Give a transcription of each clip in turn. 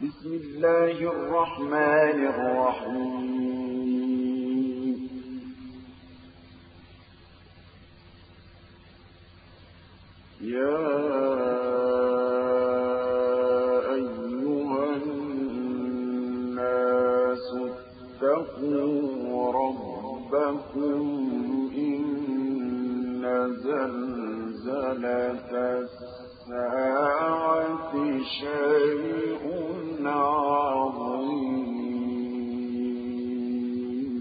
بسم الله الرحمن الرحيم يا أيها الناس اتقوا ربكم إن زلزلة الساعة شيء عظيم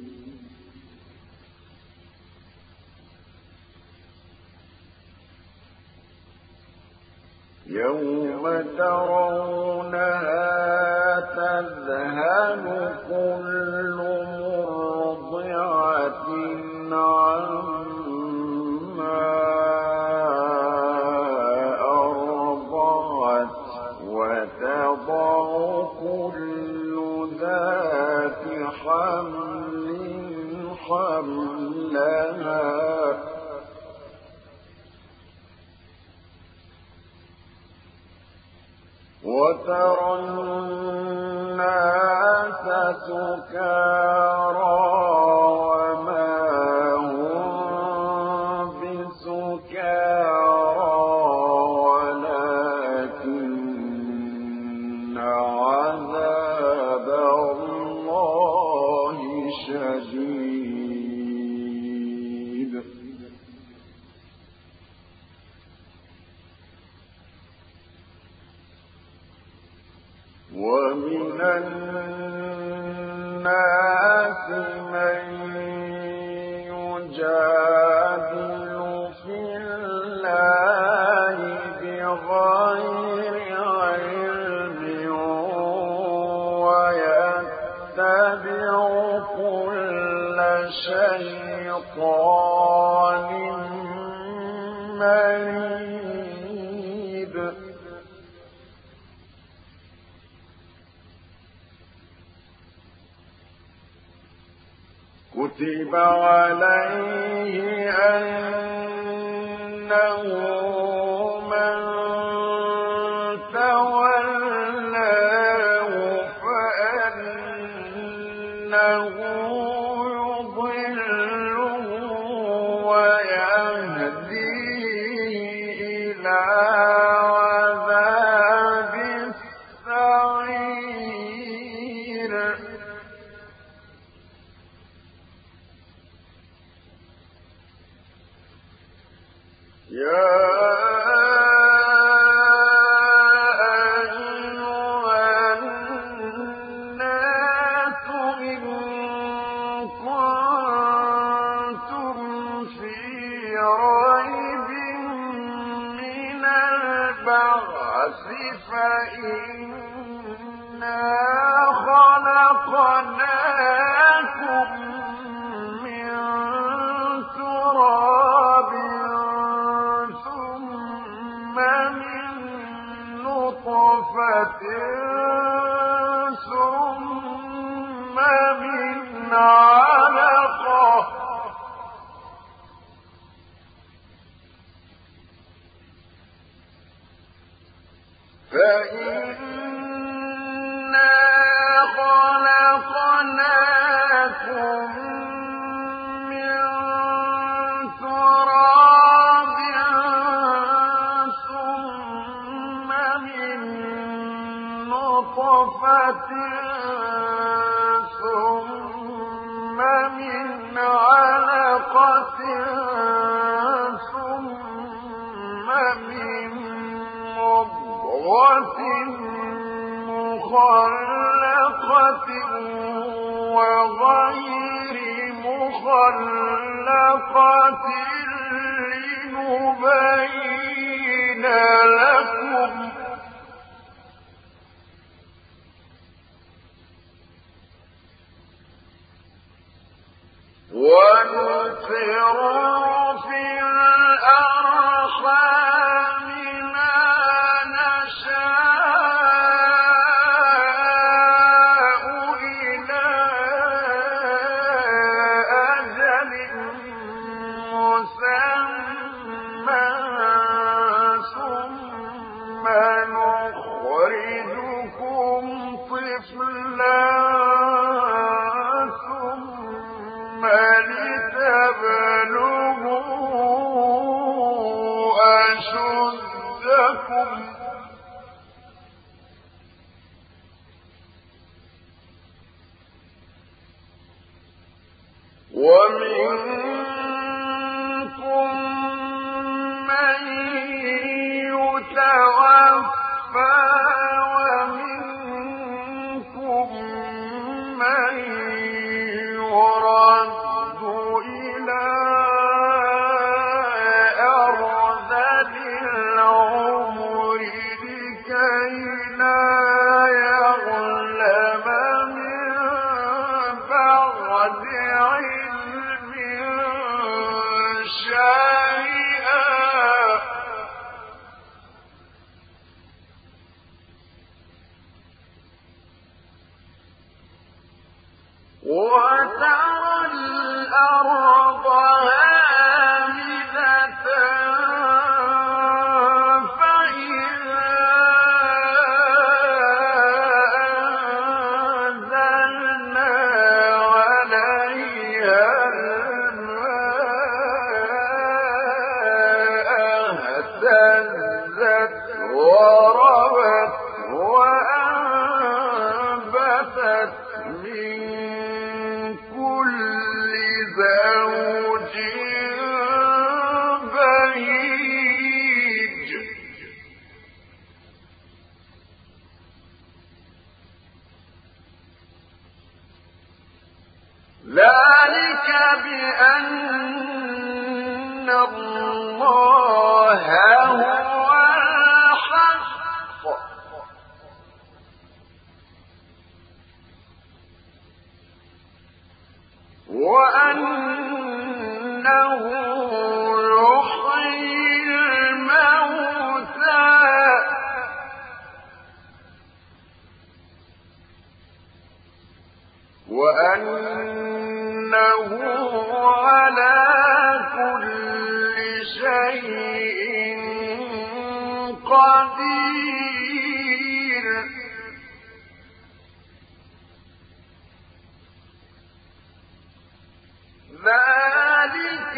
يوم ترونها تذهل كل مرضعة عما أرضعت وتضع كل ذات حمل حملها وترى الناس سكارى وما هم بسكارى ولكن عذاب الله شديد ومن الناس من يجادل في الله بغير علم ويتبع كل شيطان مريد كتب عليه أنه من تولاه فأنه يضله ويهديه إلى عذاب السعير يا أيها الناس إن كنتم في ريب من البعث فإنا خلقناكم من تراب ثم من علقة فإنا خلقناكم من تراب ثم من نطفة ثم من علقة ثم من مضغة مخلقة وغير مخلقة لنبين لكم ونقر في الأرحام ما نشاء إلى أجل مسمى ثم نخرجكم ومنكم من يتوفى ومنكم من يرد إلى أرذل العمر لكي لا يعلم من بعد علم شيئا وترى الأرض هامدة فإذا أنزلنا عليها الماء اهتزت وربت وأنبتت من كل زوج بهيج ذلك بأن الله هو الحق وأنه يحيي الموتى وأنه على كل شيء قدير ذلك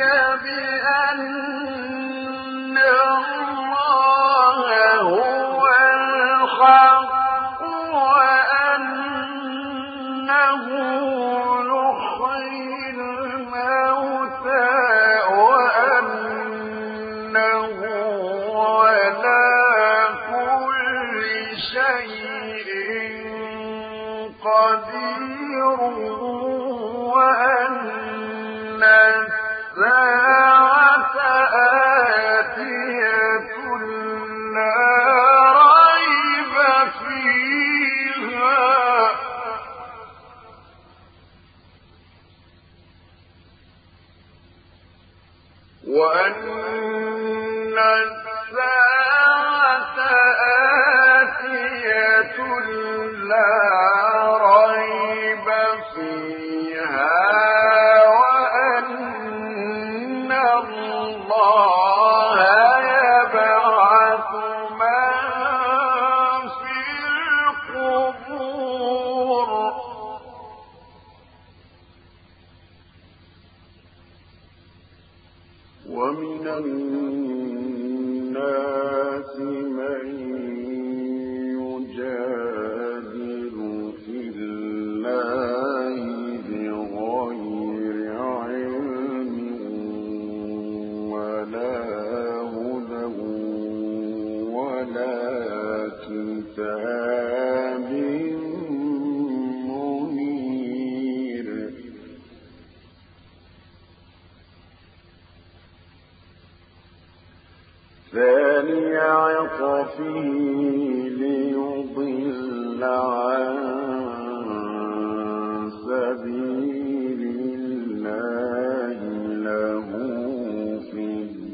بأن الله هو الحق وأنه يحيي الموتى وأنه على كل شيء قدير وأن الساعة آتية لا ريب فيها وأن الساعة آتية لا ريب فيها وأن الله يبعث من في القبور ومن الناس من يجادل في الله بغير علم ولا هدى ولا كتاب منير ثاني عطفه ليضل عن سبيل الله له في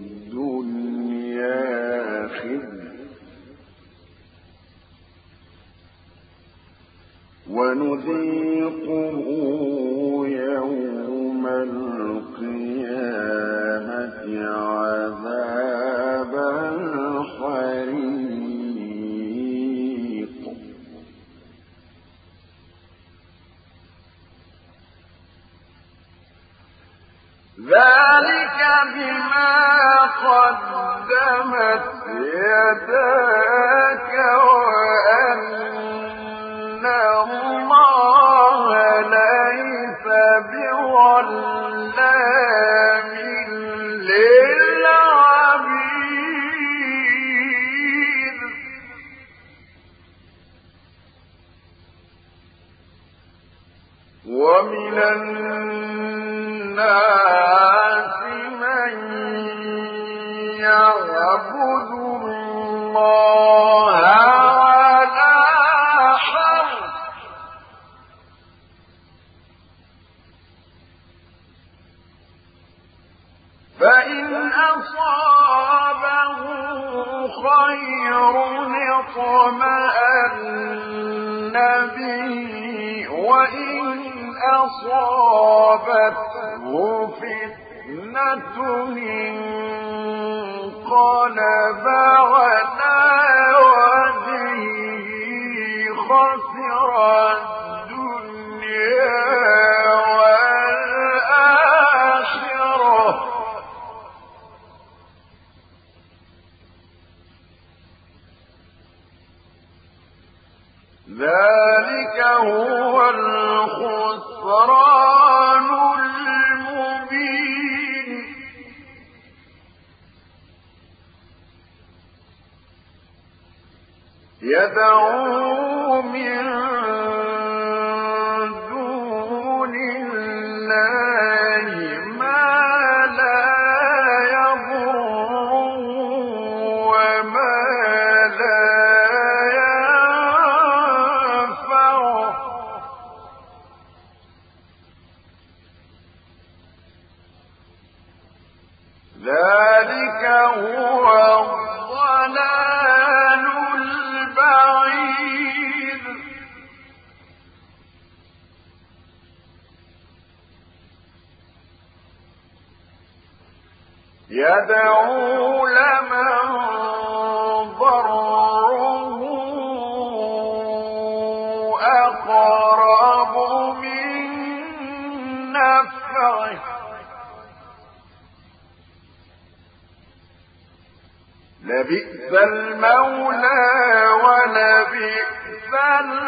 الدنيا خزي ونذيقه يوم القيامة عذاب الحريق ذلك بما قدمت يداك وأن الله ليس بظلام ومن الناس من يعبد الله على حرف فإن أصابه خير اطمأن به وإن أصابته فتنة انقلب على وجهه خسر الدنيا والآخرة ذلك هو الخسران المبين يدعو من دون الله ما لا يضره وما لا ذلك هو الضلال البعيد يدعو لمن ضره أقرب من نفعه لبئس المولى ولبئس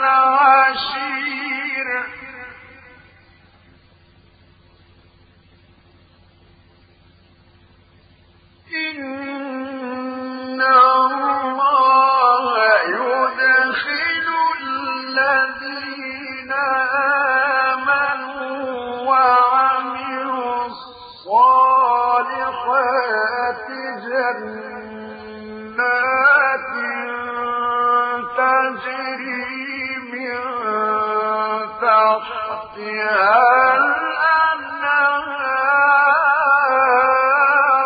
العشير إن الله يدخل الذين آمنوا وعملوا الصالحات جنات تجري من تحتها الأنهار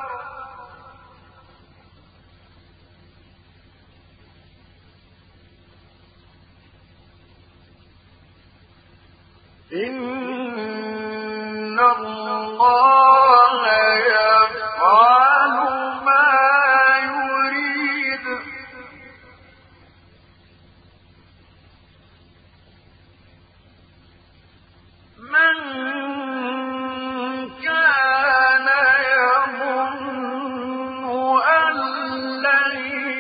إن الله يفعل ما يريد من كان يظن أن لن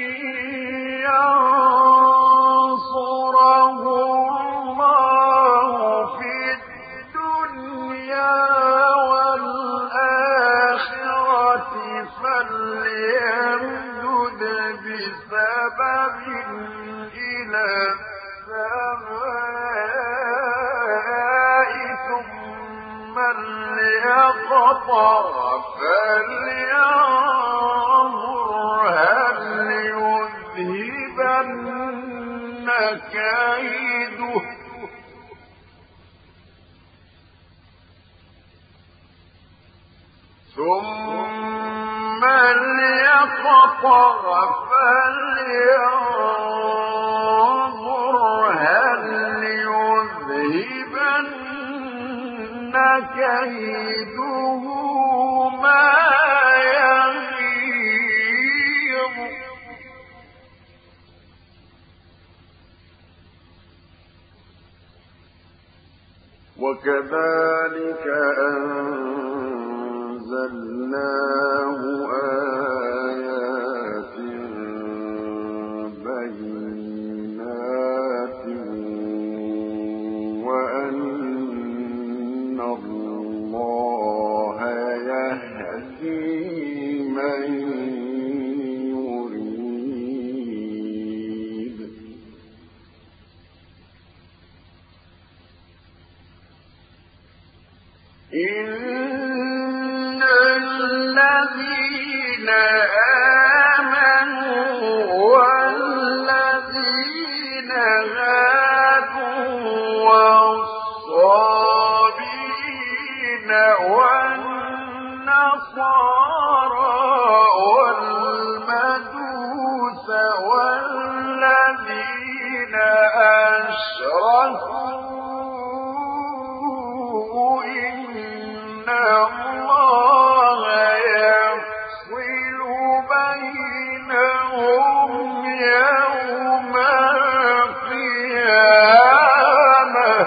ينصره الله في الدنيا والآخرة فليمدد بسبب إلى السماء ثم ليقطع فلينظر هل يذهبن كيده ثم ليقطع فلينظر هل يذهبن كيده ما يغيظ وكذلك أنزلناه آيات بينات وأن الله يهدي من يريد إن الذين آمنوا والذين هادوا والصابئين والنصارى والمجوس والذين أشركوا إن الله يفصل بينهم يوم القيامة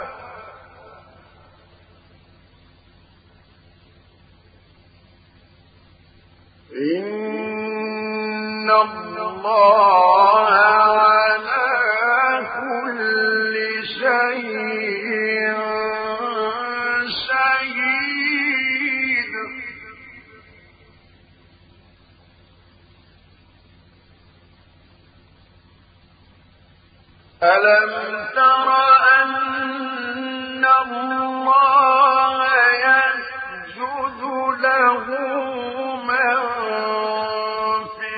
إن الله على كل شيء شهيد. ألم تر أن الله يسجد له من في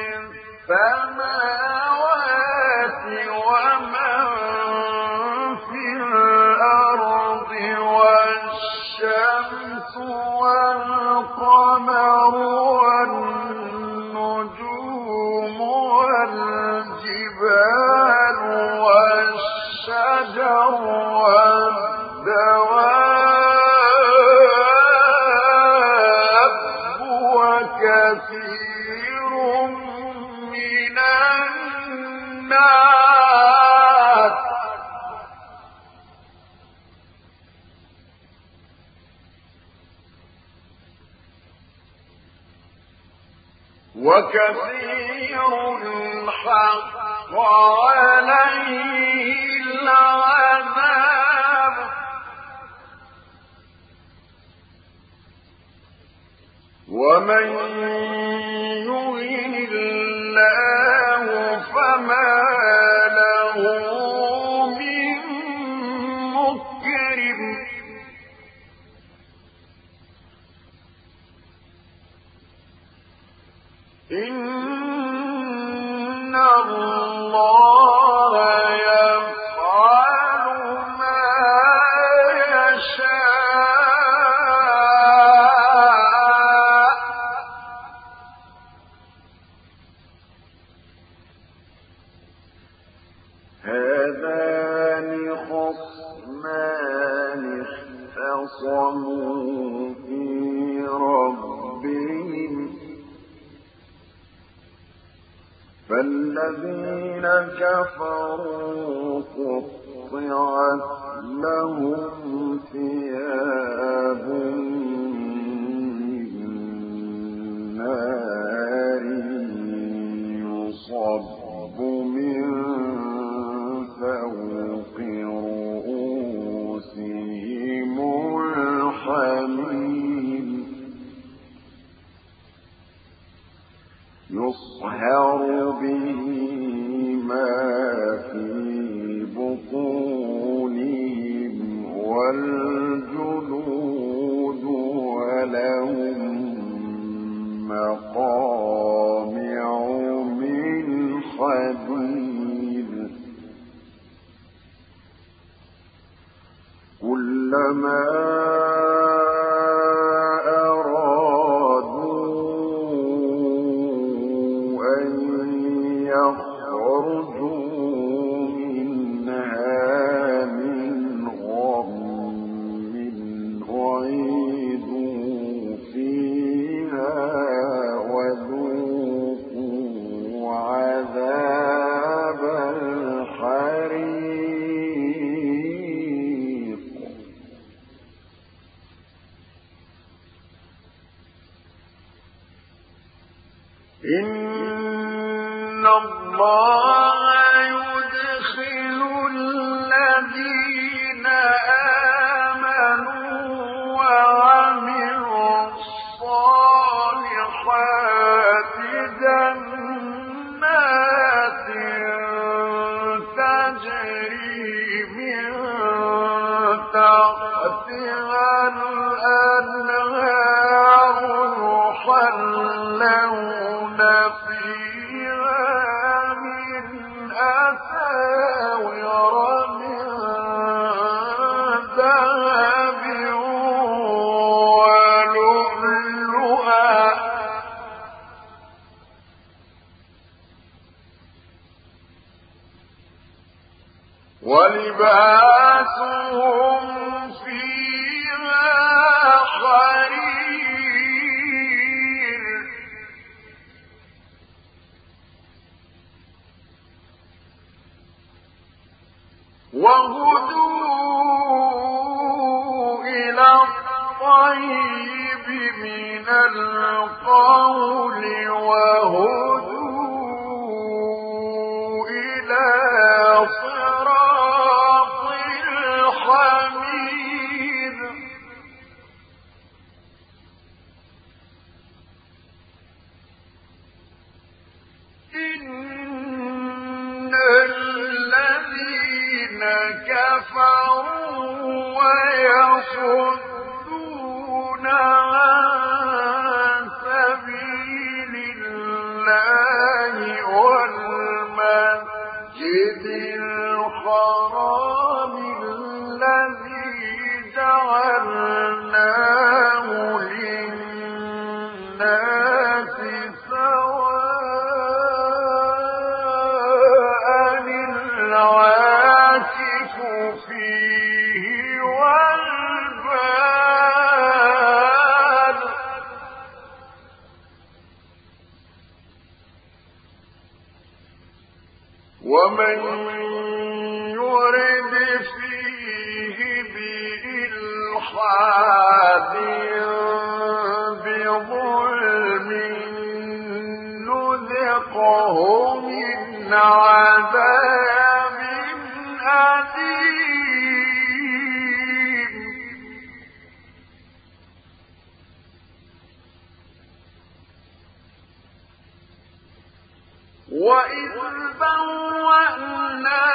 السماوات ومن في الأرض والشمس والقمر والنجوم والجبال والشجر والدواب وكثير من الناس حق عليه العذاب ومن يهن الله فما له من مكرم إن الله يفعل ما يشاء هذان خصمان اختصموا في ربهم فالذين كفروا قطعت لهم ثياب من نار يصب من فوق رؤوسهم الحميم يصهر به ما في بطونهم والجلود ولهم مقامع من حديد كلما إن الله يدخل الذين آمنوا وعملوا الصالحات جنات تجري من تحتها الأنهار ولباسهم فيها حرير وهدوا إلى الطيب من القول وهدوا إلى صراط الحميد إن الذين كفروا ويصدون عن سبيل الله والمسجد الحرام الذي جعلناه للناس سواء العاكف فيه والباد ومن يرد فيه بإلحاد بظلم نذقه من عذاب أليم وإذ بوأنا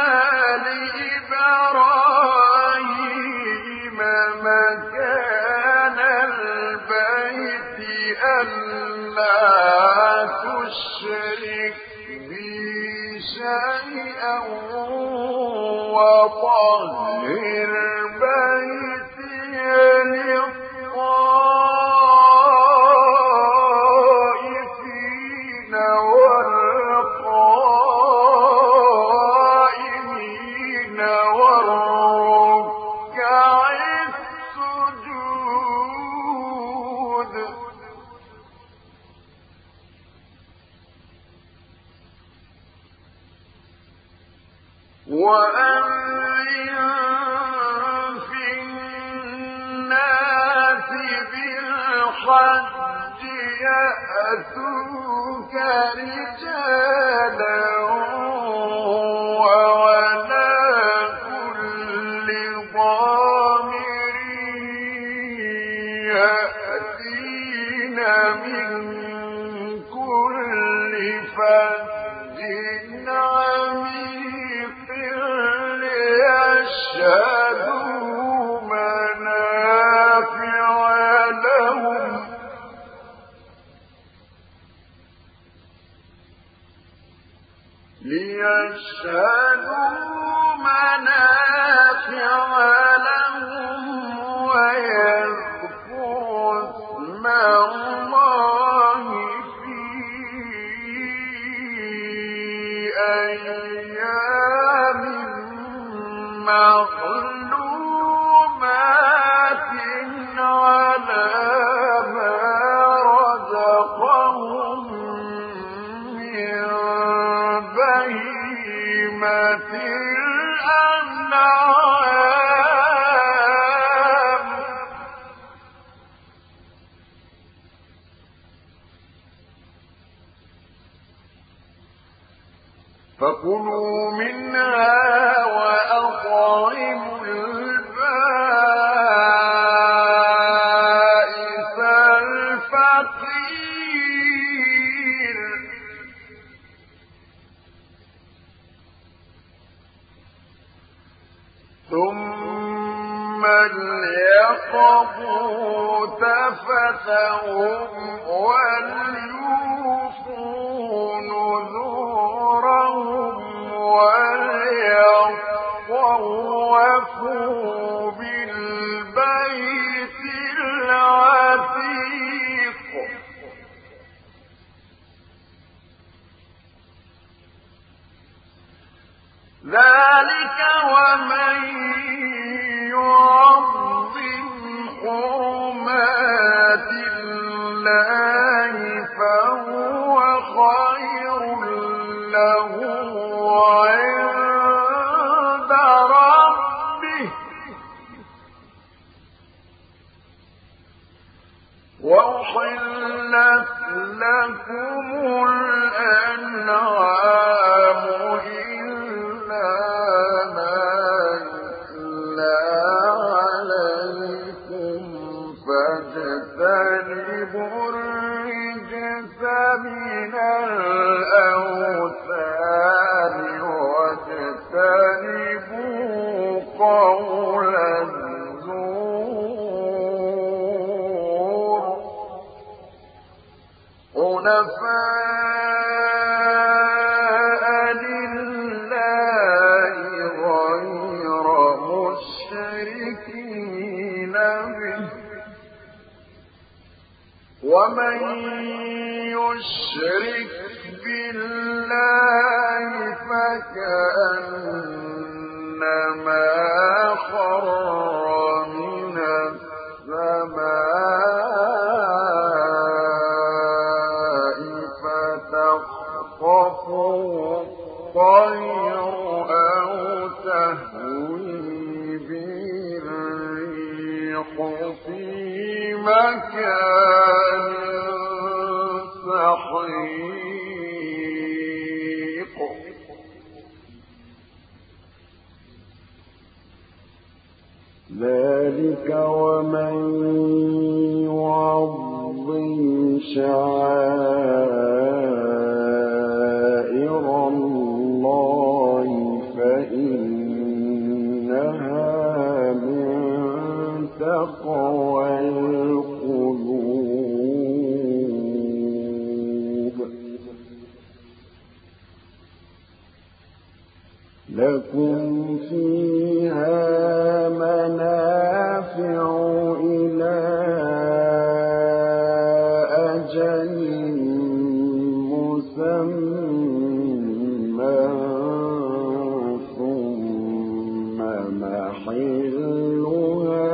لإبراهيم مكان البيت ألا تشرك بي شيئا وطهر بيتي للطائفين والقائمين والركع السجود وأذن في الناس بالحج يأتوك رجالا وعلى كل ضامر يأتين من كل فج عميق ليشهدوا منافع لهم ويذكروا اسم الله في أيام معلومات على ما رزقهم من بهيمة الأنعام فكلوا منها وأطعموا البائس الفقير ثم ليقضوا تفثهم وليوفوا نذورهم وليطوفوا بالبيت العتيق ذلك ومن يعظم حرمات الله فهو خير له عند ربه وأحلت لكم الأنعام إلا ما يتلى عليكم فاجتنبوا الرجس من الأوثان واجتنبوا قول الزور حنفاء لله غير مشركين به ومن يشرك بالله فكأنما خر من السماء فتخطفه الطير أو تهوي به الريح في مكان سحيق ذلك ومن يعظم شعائر الله فإنها من تقوى القلوب لكم فيها منافع إلى أجل مسمى ثم محلها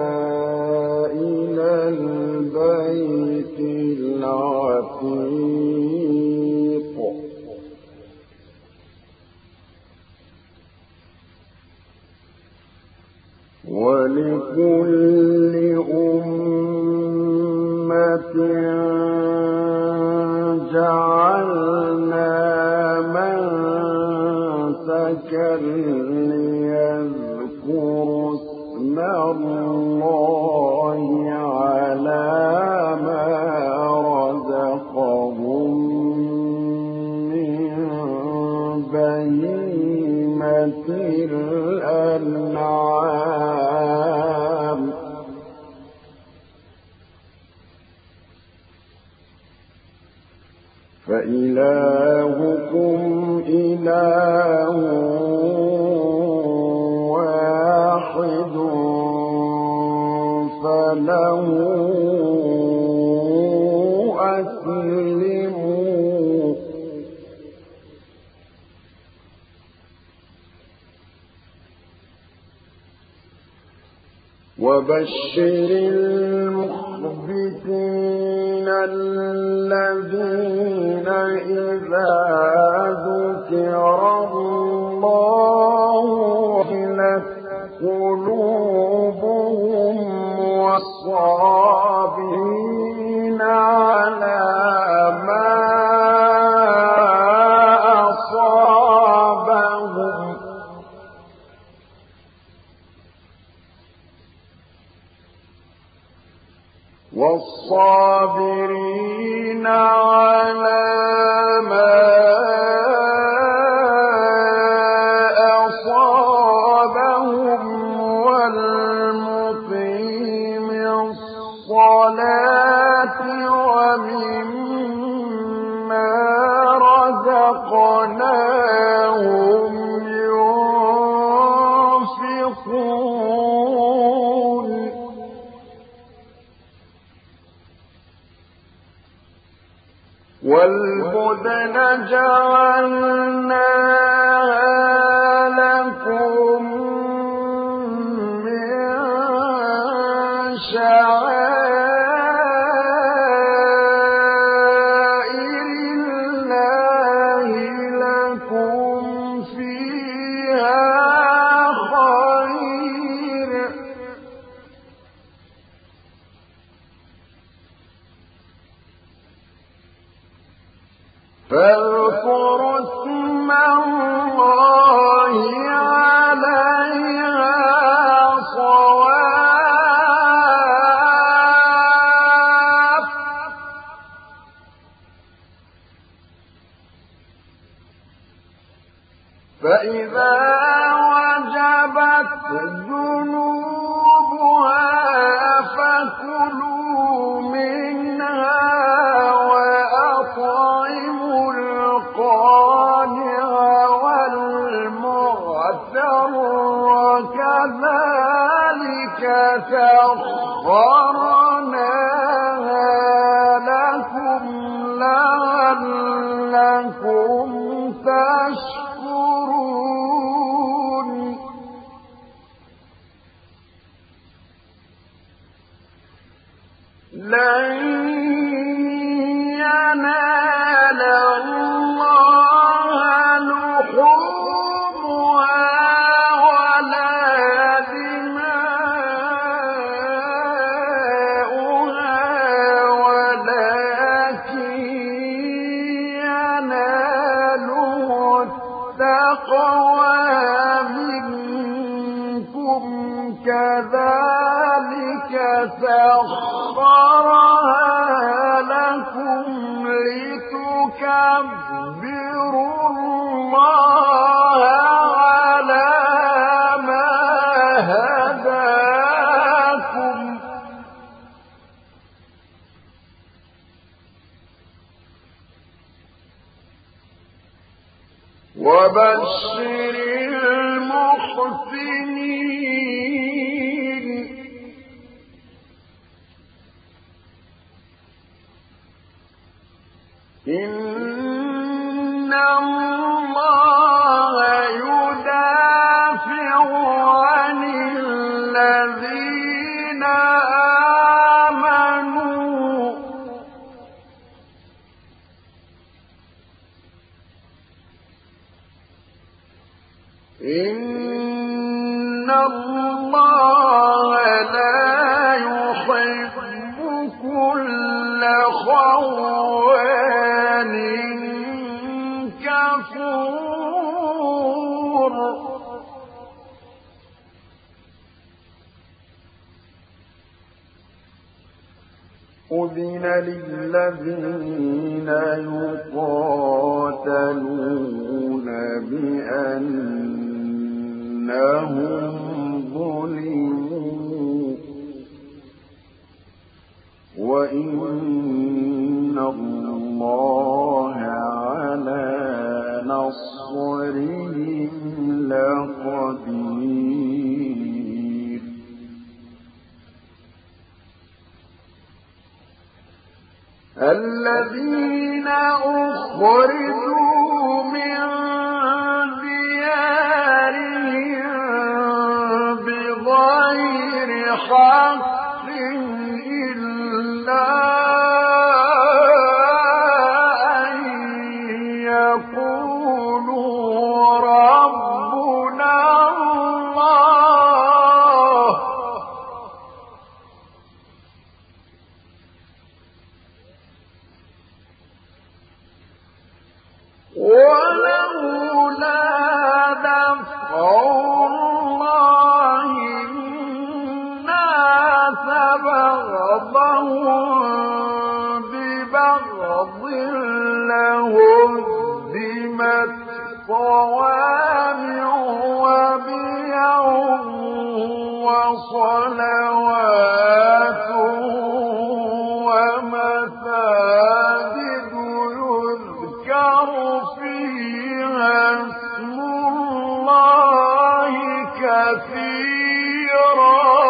إلى البيت العتيق ولكل أمة جعلنا منسكا ليذكروا اسم الله على ما رزقهم من بهيمة الأنعام فإلهكم إله واحد فله أسلموا وبشر المخبتين الذين إذا ذكر الله وجلت قلوبهم والصابرين على ما أصابهم والصابرين على ما أصابهم والمقيم الصلاة ومما رزقناهم ينفقون والبدن جعلناها شعائر الله لكم فيها خير فاذكروا اسم الله عليها صواف فإذا وجبت جنوبها فكلوا منها وأطعموا القانع والمعتر كذلك سخرناها لكم لعلكم تشكرون لن ينال الله لحومها ولا دماؤها ولكن يناله التقوى منكم كذلك سخرها لكم لتكبروا الله على ما هداكم وبشر المحسنين إن الله يدافع عن الذين آمنوا إن الله لا يحب كل خوان كفور أذن للذين يقاتلون بأنهم ظلموا وإن الله على نصرهم لقدير الذين أخرجوا من ديارهم بغير حق إلا أن يقولوا ربنا الله ولولا دفع الله الناس بعضهم ببعض لهدمت صوامع وبيع وصلوات ومساجد يذكر فيها اسم الله كثيرا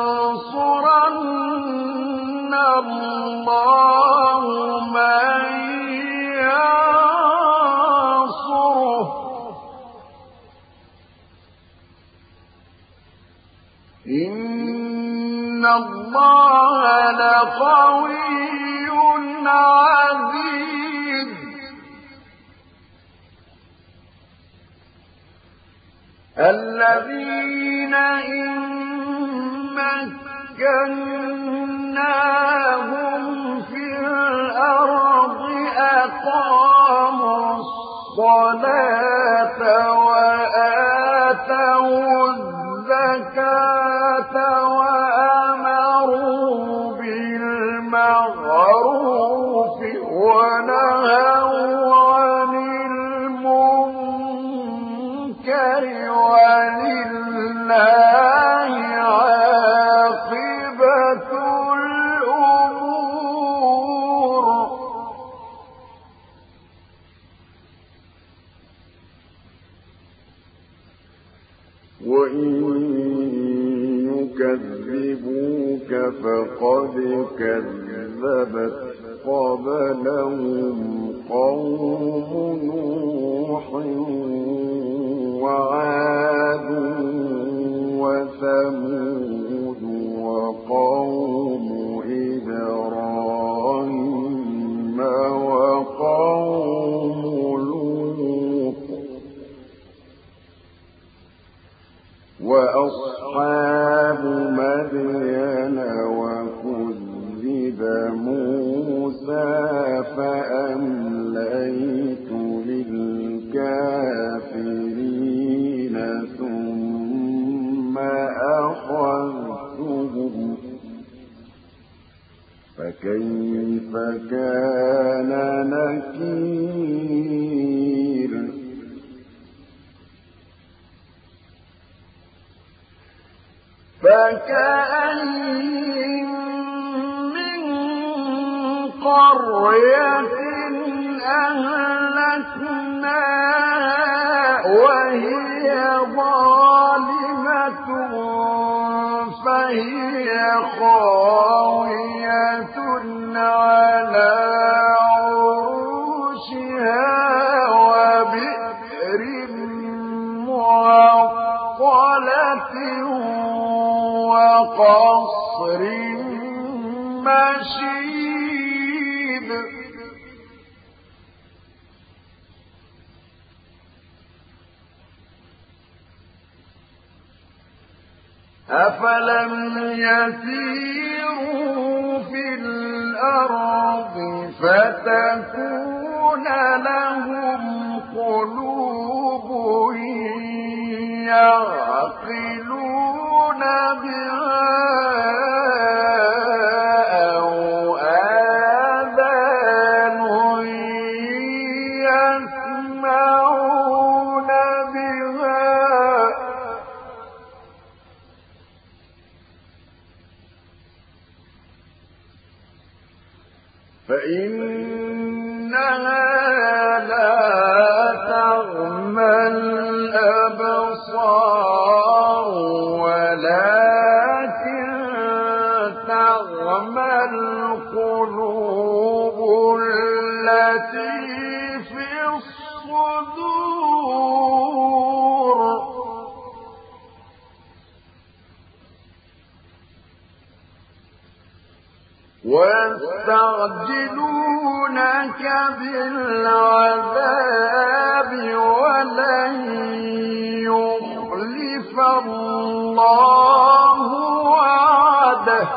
ولينصرن الله من لقوي عزيز الذين إن مكناهم في الأرض أقاموا الصلاة وآتوا الزكاة وأمروا بالمعروف ونهوا عن المنكر ولله عاقبة الأمور وإن يكذبوك فقد كذبت قبلهم قوم نوح وعاد وثمود وقوم إبراهيم وقوم لوط وأصحاب مدين وكذب موسى فأمليت للكافرين ثم أخذتهم فكيف كان نكير فكأين من قرية أهلكناها وهي ظالمة فهي خاوية على عروشها وبئر معطلة وقصر مشيد أفلم يسيروا في الأرض فتكون لهم قلوب يعقلون بها أو آذان يسمعون بها فإنها لا تعمى الأبصار ولكن تعمى القلوب التي في الصدور ويستعجلونك بالعذاب ولن يخلف الله وعده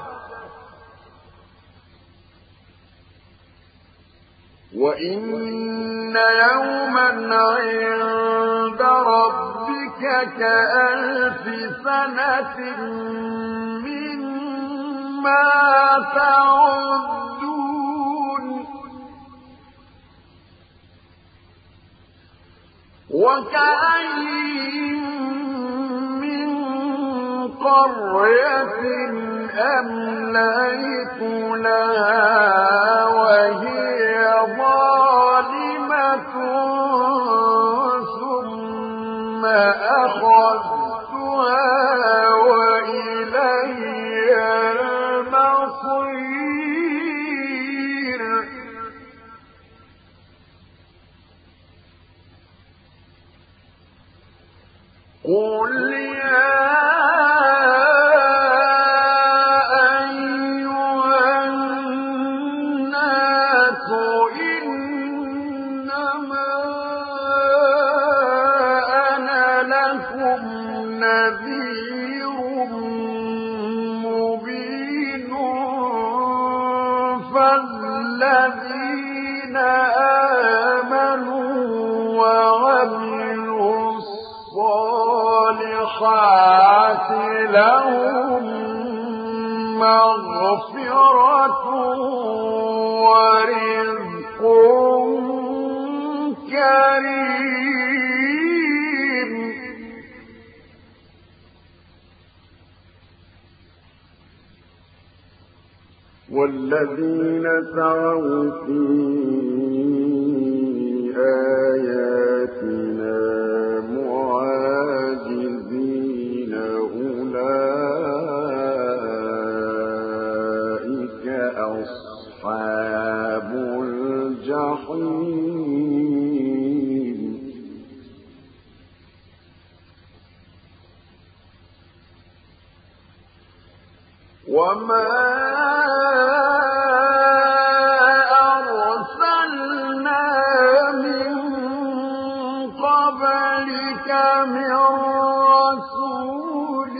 وإن يوما عند ربك كألف سنة مما تعدون وكأين من قرية أمليت لها وهي ظالمة ثم أخذتها وإلي المصير قل يا أيها فالذين آمنوا وعملوا الصالحات لهم مغفرة ورزق كريم. والذين سعوا في آياتنا معاجزين أولئك أصحاب الجحيم. وما أرسلنا من قبلك من رسول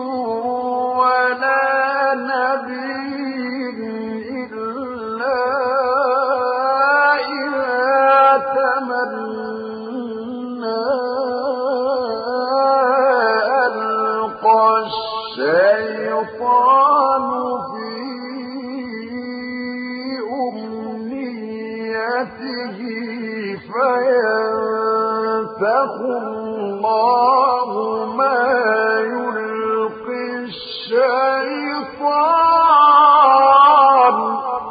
ولا نبي إلا إذا تمنى ألقى الشيطان في أمنيته فينسخ الله ما يلقي الشيطان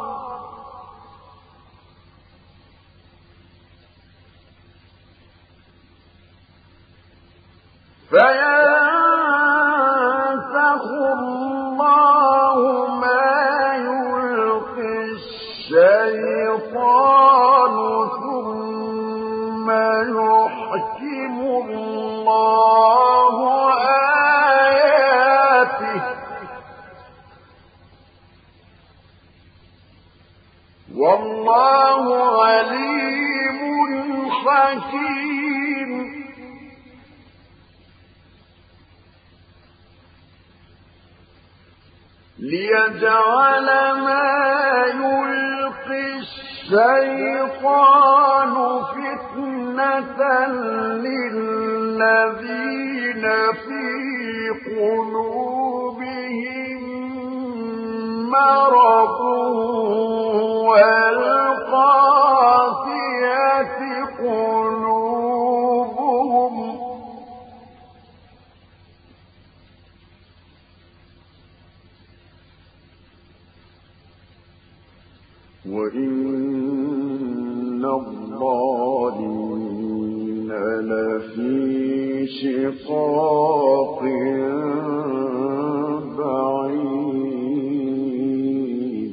ثم يحكم الله آياته والله عليم حكيم. ليجعل ما يلقي الشيطان فتنة للذين في قلوبهم مرض والقاسية قلوبهم وإن الظالمين لفي شقاق بعيد.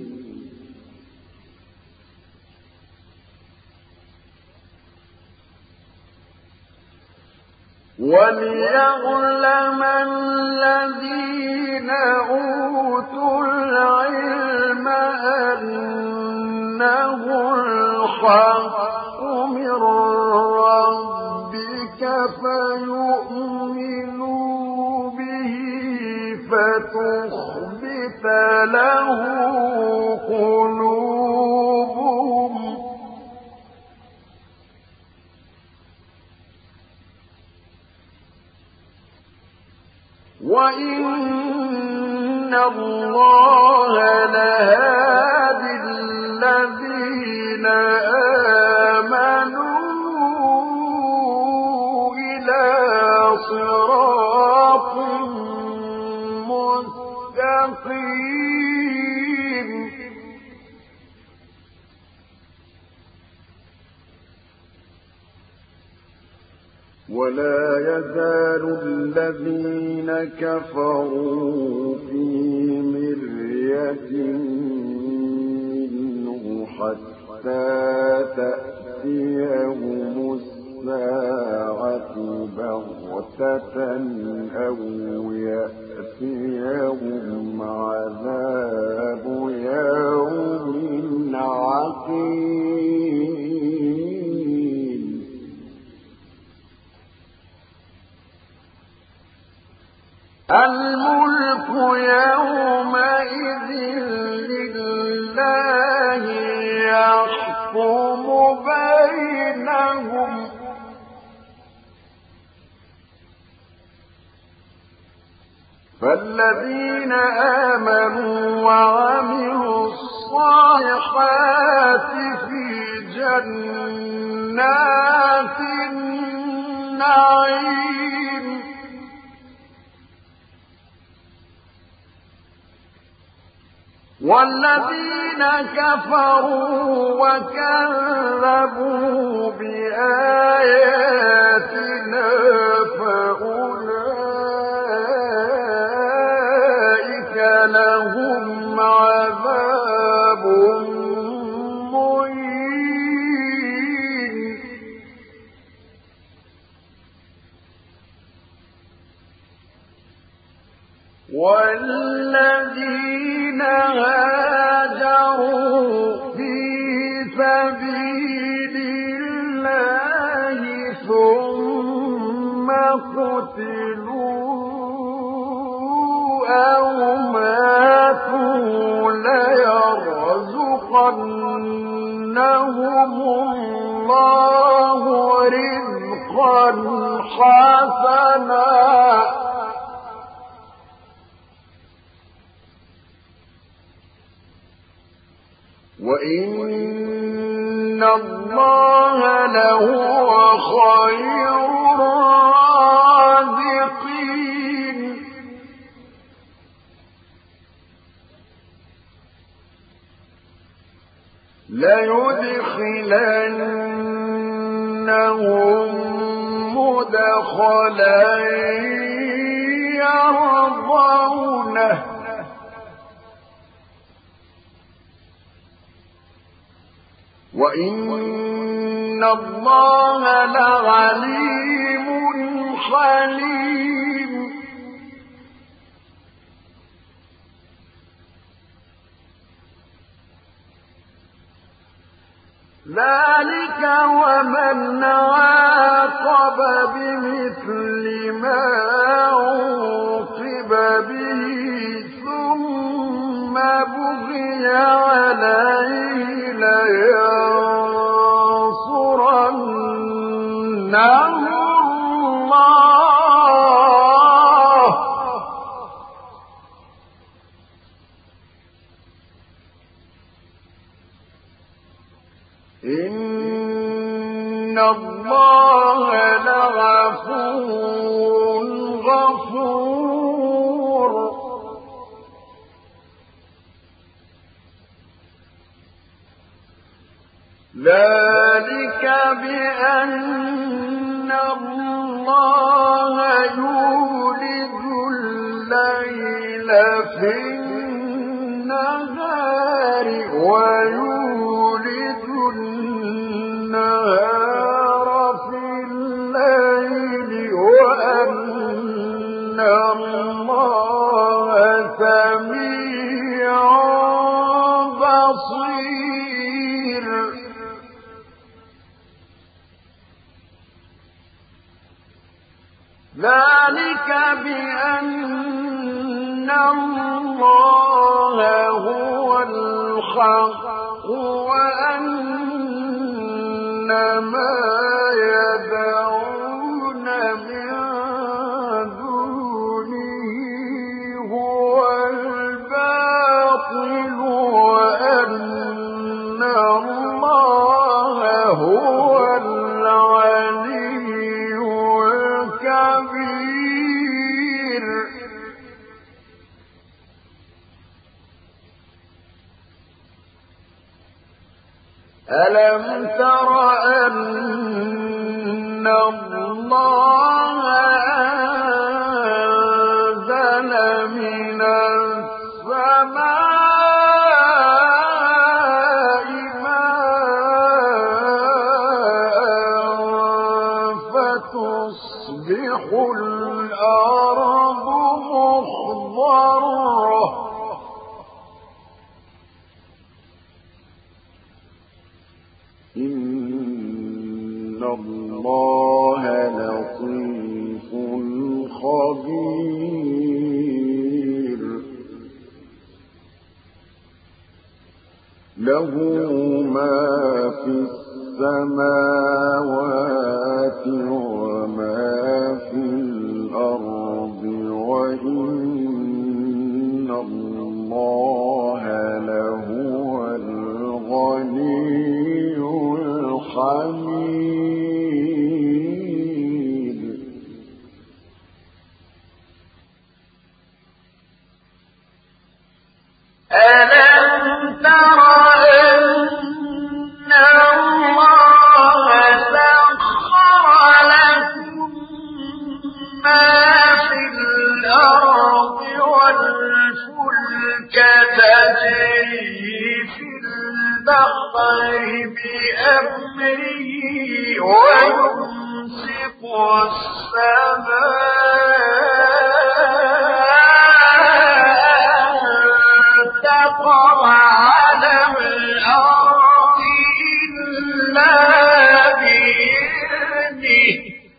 وليعلم الذين أوتوا العلم أنه الحق من ربك فيؤمنوا به فتخبت له قلوبهم وإن الله لهادي الذين آمنوا إلى صراط مستقيم. ولا يزال الذين كفروا في مرية منه حتى تأتيهم الساعة بغتة أو يأتيهم عذاب يوم عقيم. الملك يومئذ لله الله يحكم بينهم فالذين آمنوا وعملوا الصالحات في جنات النعيم والذين كفروا وكذبوا بآياتنا فأولئك لهم عذاب مهين والذين هاجروا في سبيل الله ثم قتلوا أو ماتوا ليرزقنهم الله رزقا حسنا وإن الله لهو خير الرازقين ليدخلنهم مدخلا يرضونه وإن الله لعليم حليم ذلك ومن عاقب بمثل ما عوقب به ثم بغي عليه لينصرنه الله إن الله لغفور غفور ذلك بأن الله يولج الليل في النهار ويولج النهار في الليل وأن الله سميع بصير ذلك بأن الله هو الحق وأن ما يدعون من دونه هو الباطل وأن الله هو العلي الكبير ألم تر أن الله أنزل من السماء ماء فتصبح الأرض مخضرة إن الله لطيف خبير له ما في السماوات وما في الأرض وإن الله لهو الغني الحميد. ألم تر أن الله سخر لكم ما في الأرض والفلك تجري في البحر بأمره ويمسك السماء تقع على الأرض إلا بإذنه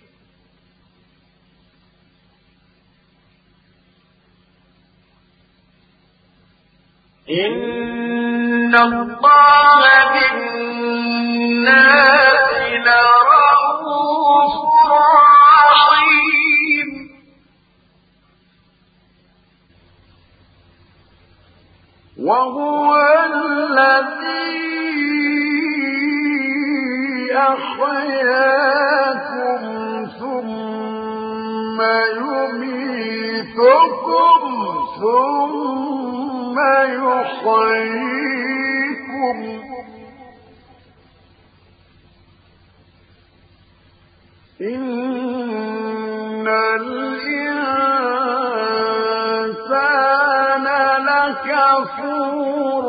إن الله بالناس لرءوف رحيم. وهو الذي أحياكم ثم يميتكم ثم يحييكم إن الإنسان لكفور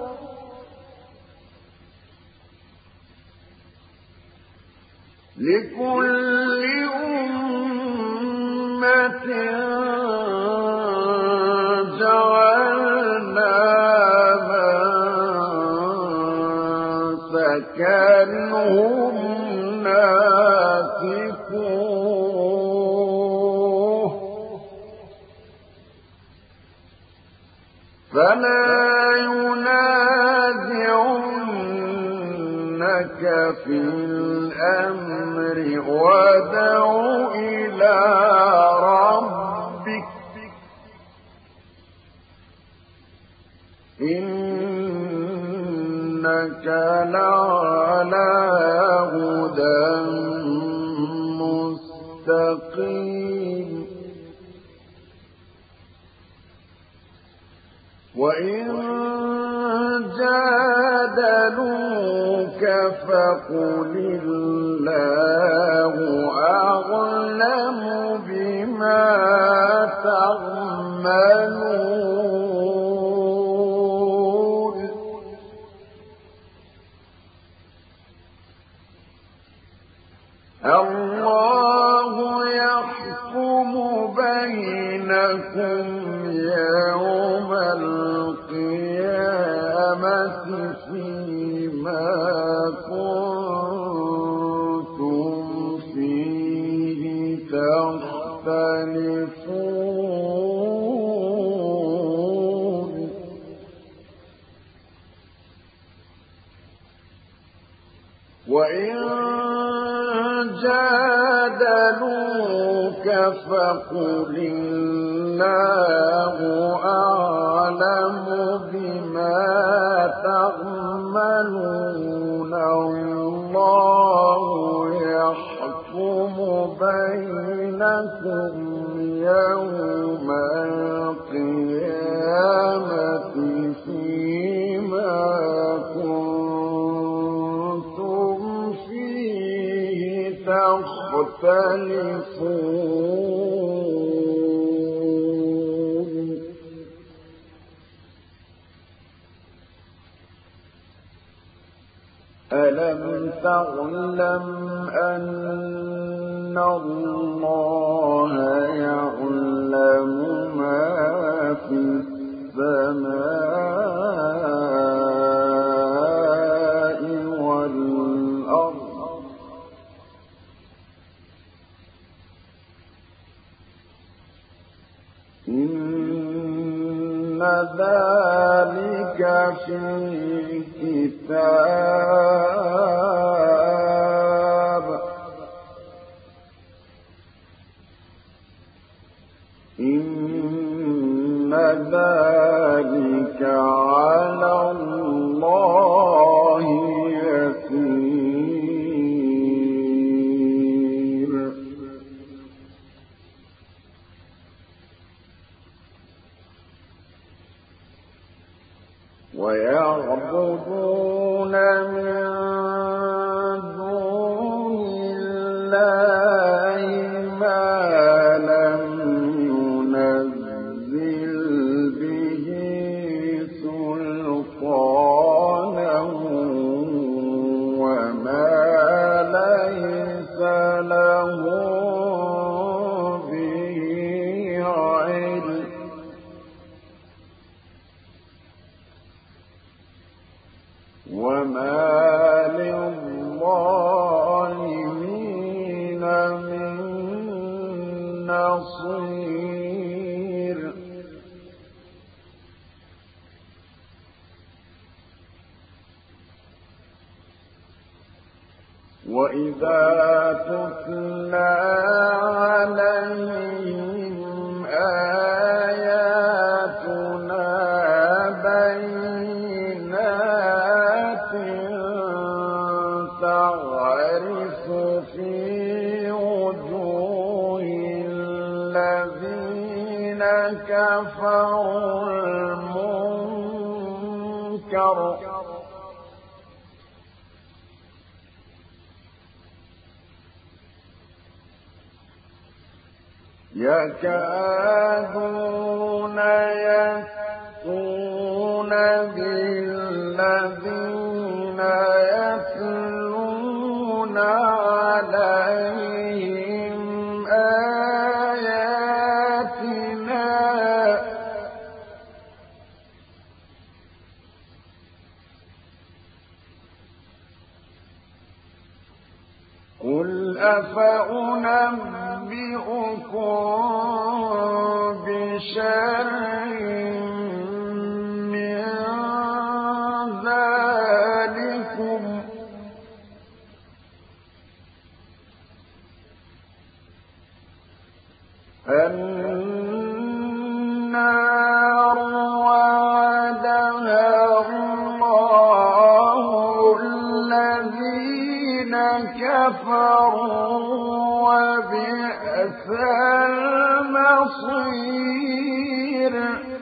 لكل أمة جعلنا منسكنهم ناسكوه فلا ينازعنك في الأمر وادع إلى ربك إنك لعلى هدى مستقيم. وإن جادلوك فقل الله أعلم بما تعملون الله يحكم بينكم يوم القيامة فيما كنتم فيه تختلفون. وإن جادلوك فقل الله أعلم بما تعملون الله يحكم بينكم يوم القيامة فيما كنتم فيه تختلفون. ألم تعلم أن الله يعلم ما في السماء والأرض إن ذلك في الكتاب إن ذلك على الله يسير ويعبدون من دون الله ما لم ينزل به سلطانا وما ليس لهم به علم وما للظالمين من نصير وإذا تتلى عليهم آياتنا بينات تعرف في وجوه الذين كفروا المنكر يكادون يسطون بالذين يتلون عليهم آياتنا قل أفأنبئكم بشر من ذلكم النار وعدها الله الذين كفروا وبئس المصير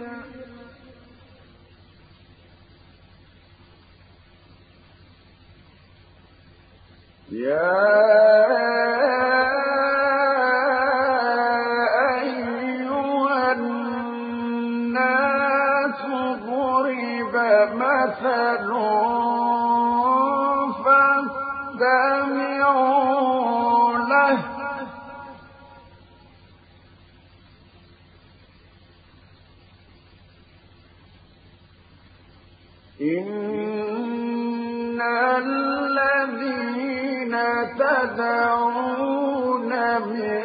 يا أيها الناس ضرب مثل فاستمعوا له إن الذين تدعون من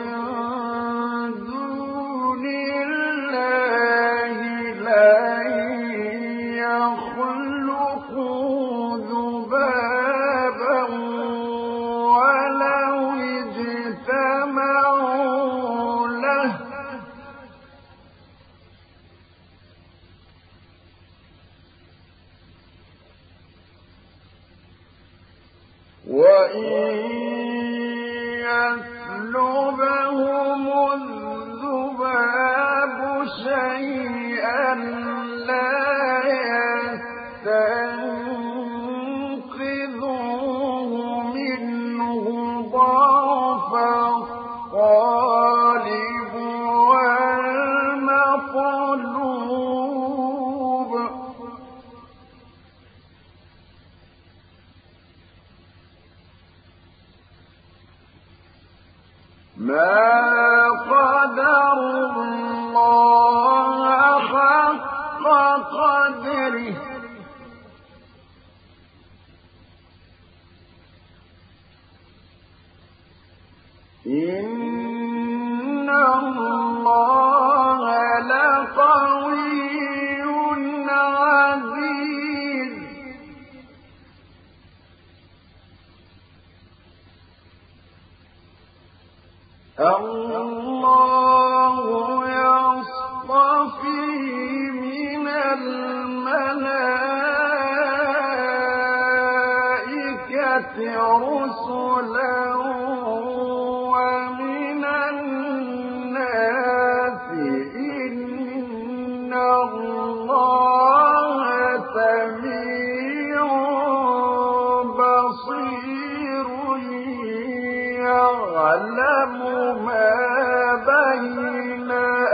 دون الله لن يخلقوا ذبابا ولو اجتمعوا له وإن يسلبهم الذباب شيئا لا يستنقذوه منه ضعف الطالب والمطلوب ما قدروا الله حق قدره إن الله لقوي عزيز الله يصطفي من الملائكة رسلا ومن الناس إن الله سميع بصير يعلم ما بين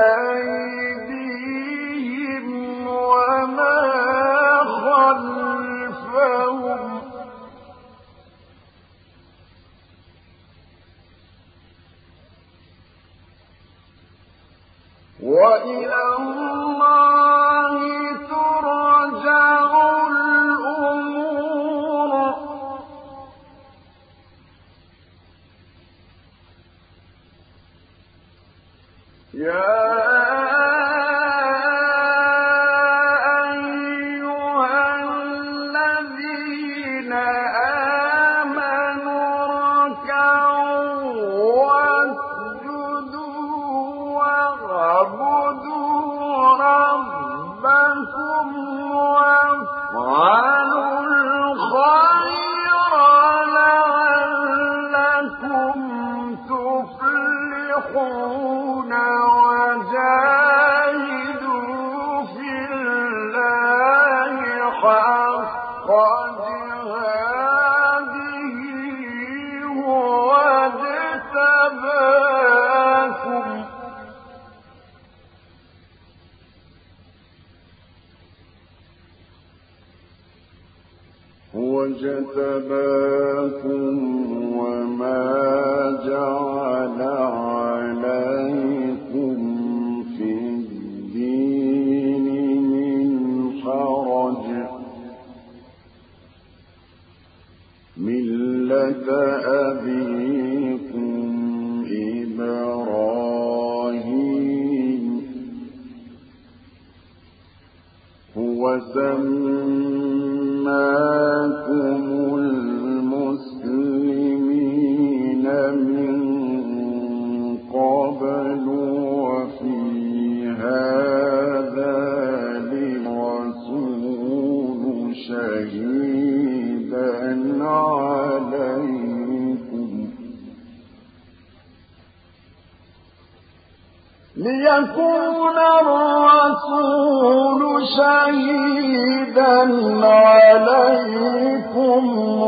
أيديهم وما خلفهم وإلى الله ترجع الأمور يا أيها الذين آمنوا اركعوا واسجدوا واعبدوا ربكم وافعلوا الخير لعلكم تفلحون وجاهدوا في الله حق جهاده هو اجتباكم وما جعل عليكم في الدين من حرج ملة أبيكم إبراهيم هو سماكم المسلمين من قبل وفي هذا للرسول شهيدا عليكم ليكون الرسول شهيدا عليكم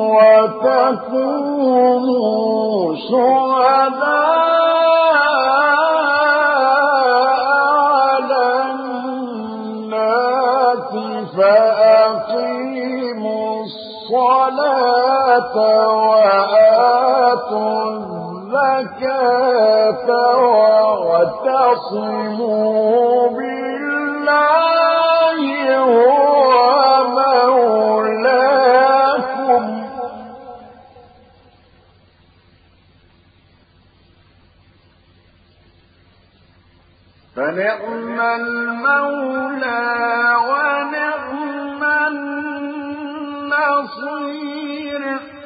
وتكونوا شهداء على الناس فأقيموا الصلاة وآتوا الزكاة واعتصموا بالله هو مولاكم فنعم المولى ونعم النصير